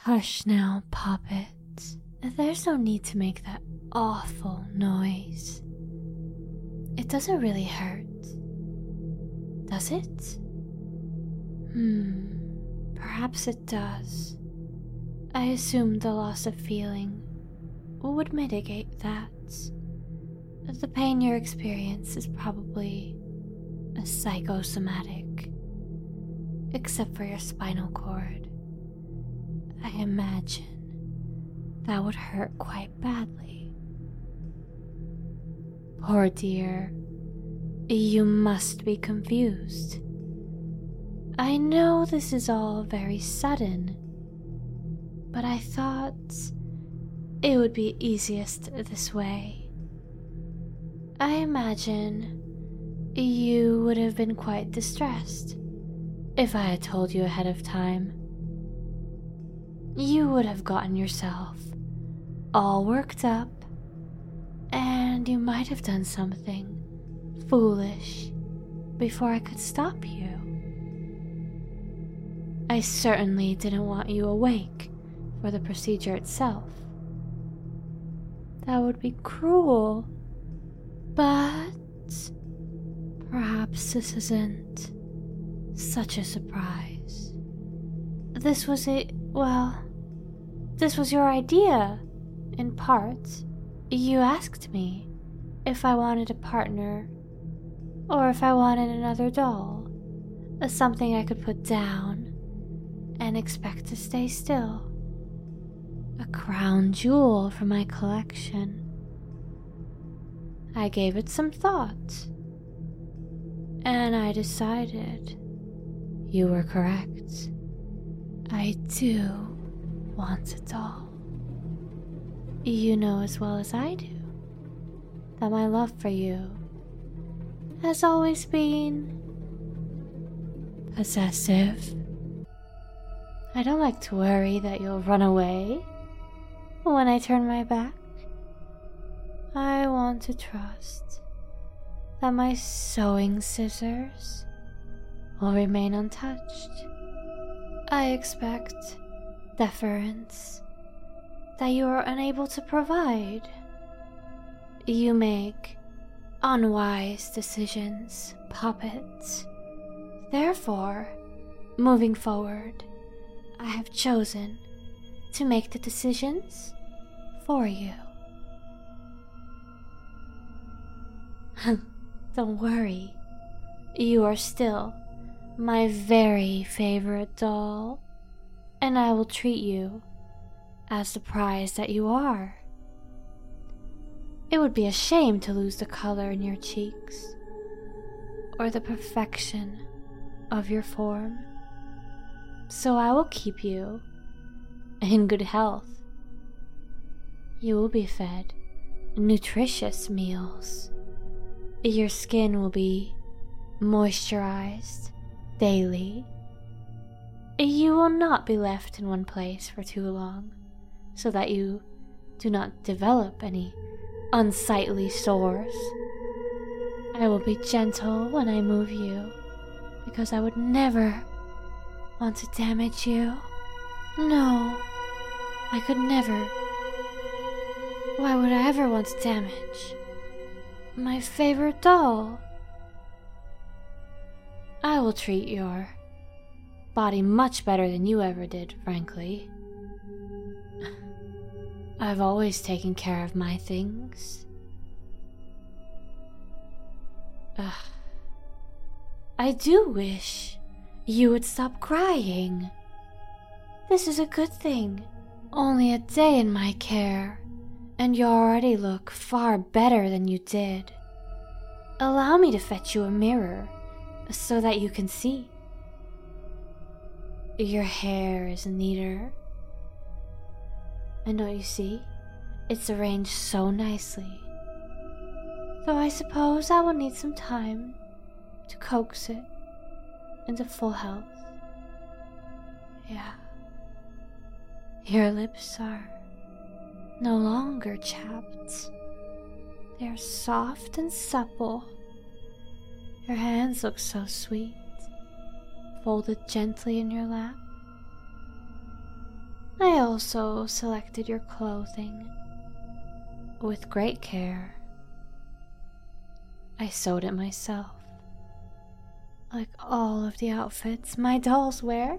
Hush now, Poppet. There's no need to make that awful noise. It doesn't really hurt, does it? Perhaps it does. I assumed the loss of feeling would mitigate that. The pain you experience is probably a psychosomatic, except for your spinal cord. I imagine that would hurt quite badly. Poor dear, you must be confused. I know this is all very sudden, but I thought it would be easiest this way. I imagine you would have been quite distressed if I had told you ahead of time. You would have gotten yourself all worked up, and you might have done something foolish before I could stop you. I certainly didn't want you awake for the procedure itself. That would be cruel, but perhaps this isn't such a surprise. This was your idea, in part. You asked me if I wanted a partner, or if I wanted another doll, something I could put down and expect to stay still. A crown jewel from my collection. I gave it some thought, and I decided you were correct. I do want a doll. You know as well as I do that my love for you has always been possessive. I don't like to worry that you'll run away when I turn my back. I want to trust that my sewing scissors will remain untouched. I expect deference that you are unable to provide. You make unwise decisions, Poppet. Therefore, moving forward, I have chosen to make the decisions for you. Don't worry, you are still my very favorite doll, and I will treat you as the prize that you are. It would be a shame to lose the color in your cheeks, or the perfection of your form, so I will keep you in good health. You will be fed nutritious meals. Your skin will be moisturized daily. You will not be left in one place for too long, so that you do not develop any unsightly sores. I will be gentle when I move you, because I would never want to damage you. No, I could never. Why would I ever want to damage my favorite doll? I will treat your body much better than you ever did, frankly. I've always taken care of my things. I do wish you would stop crying. This is a good thing. Only a day in my care, and you already look far better than you did. Allow me to fetch you a mirror, so that you can see. Your hair is neater. And don't you see? It's arranged so nicely. Though I suppose I will need some time to coax it into full health. Yeah. Your lips are no longer chapped. They are soft and supple. Your hands look so sweet, folded gently in your lap. I also selected your clothing with great care. I sewed it myself, like all of the outfits my dolls wear.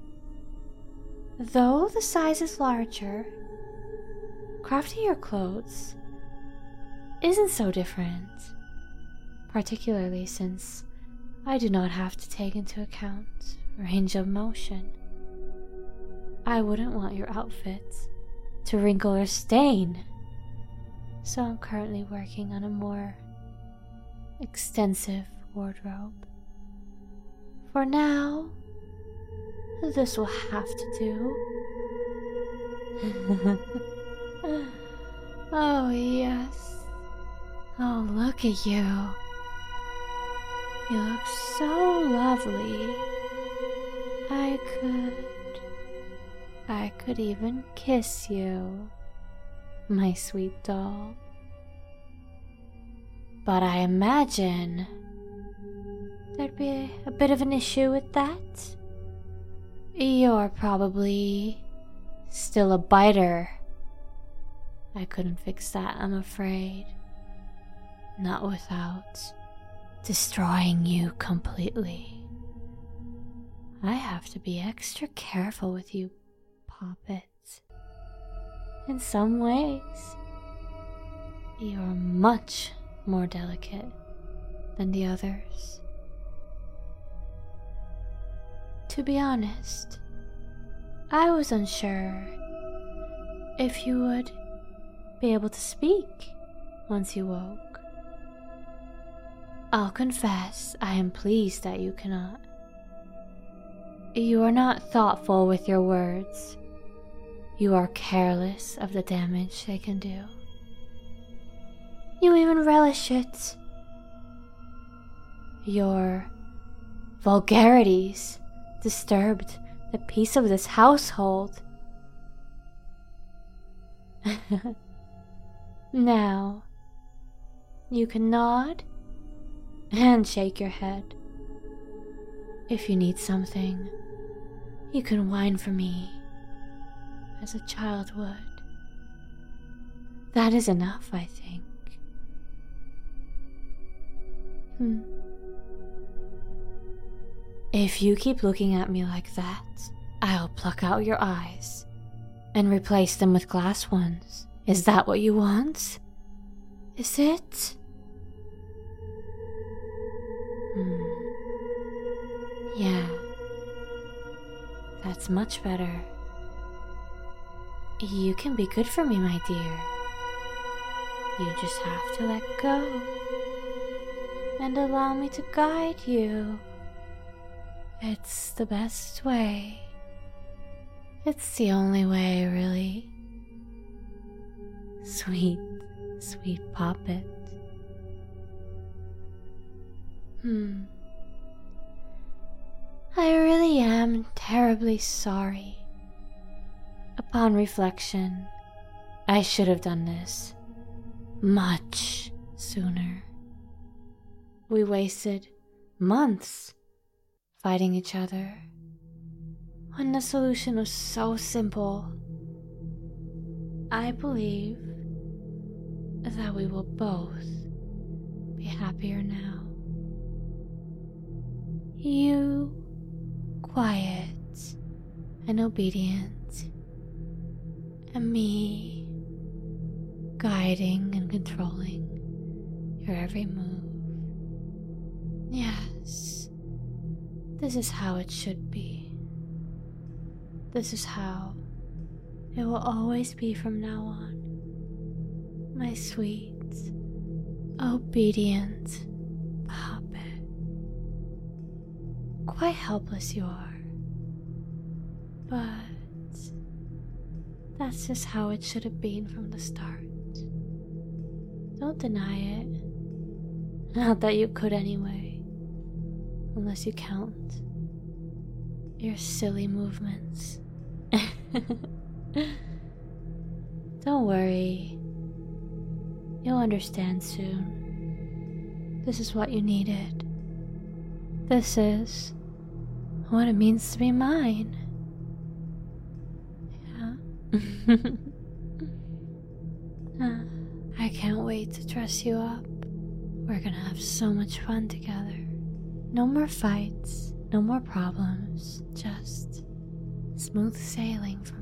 Though the size is larger, crafting your clothes isn't so different, particularly since I do not have to take into account range of motion. I wouldn't want your outfits to wrinkle or stain, so I'm currently working on a more extensive wardrobe. For now, this will have to do. Oh, yes. Oh, look at you. You look so lovely. I could even kiss you, my sweet doll. But I imagine there'd be a bit of an issue with that. You're probably still a biter. I couldn't fix that, I'm afraid. Not without destroying you completely. I have to be extra careful with you, Poppet. In some ways, you're much more delicate than the others. To be honest, I was unsure if you would be able to speak once you woke. I'll confess I am pleased that you cannot. You are not thoughtful with your words. You are careless of the damage they can do. You even relish it. Your vulgarities disturbed the peace of this household. Now, you can nod and shake your head. If you need something, you can whine for me as a child would. That is enough, I think. If you keep looking at me like that, I'll pluck out your eyes and replace them with glass ones. Is that what you want? Is it? Yeah. That's much better. You can be good for me, my dear. You just have to let go and allow me to guide you. It's the best way. It's the only way, really. Sweet, sweet Poppet. I really am terribly sorry. Upon reflection, I should have done this much sooner. We wasted months fighting each other when the solution was so simple. I believe that we will both be happier now. You quiet and obedient, and me guiding and controlling your every move. Yes, this is how it should be. This is how it will always be from now on. My sweet, obedient Poppet. Quite helpless you are, but that's just how it should have been from the start. Don't deny it. Not that you could anyway, unless you count your silly movements. Don't worry, you'll understand soon. This is what you needed. This is what it means to be mine. Yeah. I can't wait to dress you up. We're gonna have so much fun together. No more fights, no more problems, just smooth sailing from